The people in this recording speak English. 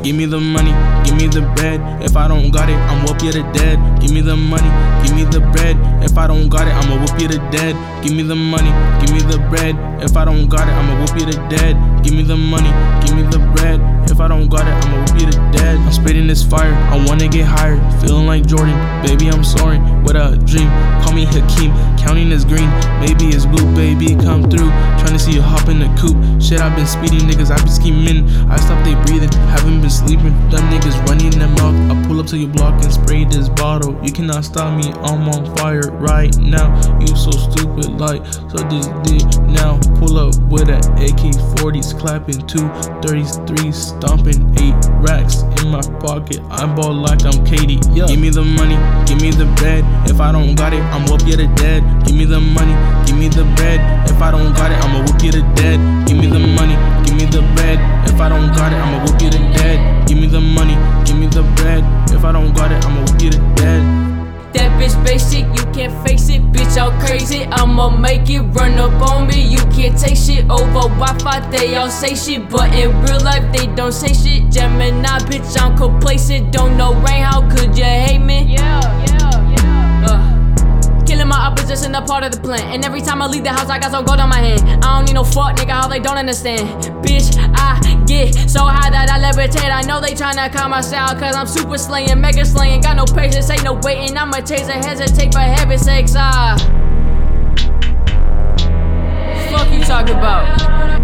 Give me the money, give me the bread. If I don't got it, I'm whoop you to dead. Give me the money, give me the bread. If I don't got it, I'ma whoop you to dead. Give me the money, give me the bread. If I don't got it, I'ma whoop you to dead. Give me the money, give me the bread. If I don't got it, I'ma whoop you to dead. I'm spitting this fire, I wanna get higher. Feeling like Jordan, baby I'm soaring with a dream. Call me Hakeem, counting is green. Maybe it's blue, baby come through. Tryna see you hop in the coupe. Shit, I've been speeding, niggas, I been scheming. I stopped they breathing, haven't been sleeping. Them niggas running their mouth. I pull up to your block and spray this bottle. You cannot stop me, I'm on fire right now. You so stupid, like, so this dick now. Pull up with an AK-40s, clapping 233, stomping 8 racks in my pocket. I ball like I'm Katie. Yeah. Give me the money, give me the bread. If I don't got it, I'm whoop you to dead. Give me the money, give me the bread. If I don't got it, I'ma whoop you to dead. Give me the money, give me the bread. If I don't got it, I'ma whoop you to dead. Give me the money, give me the bread. If I don't got it, I'ma whoop you to dead. That bitch basic, you can't face it, bitch, I'm crazy. I'ma make it run up on me. You can't take shit over Wi-Fi, they all say shit, but in real life they don't say shit. Gemini, bitch, I'm complacent. Don't know rain, how could you hate me? Killing my opposition, a part of the plan. And every time I leave the house, I got some gold on my hand. I don't need no fuck nigga, how they don't understand. Bitch, I get so high that I levitate. I know they tryna calm my style, cause I'm super slaying, mega slaying. Got no patience, ain't no waiting. I'ma chase and hesitate for heaven's sakes. Fuck you talking about?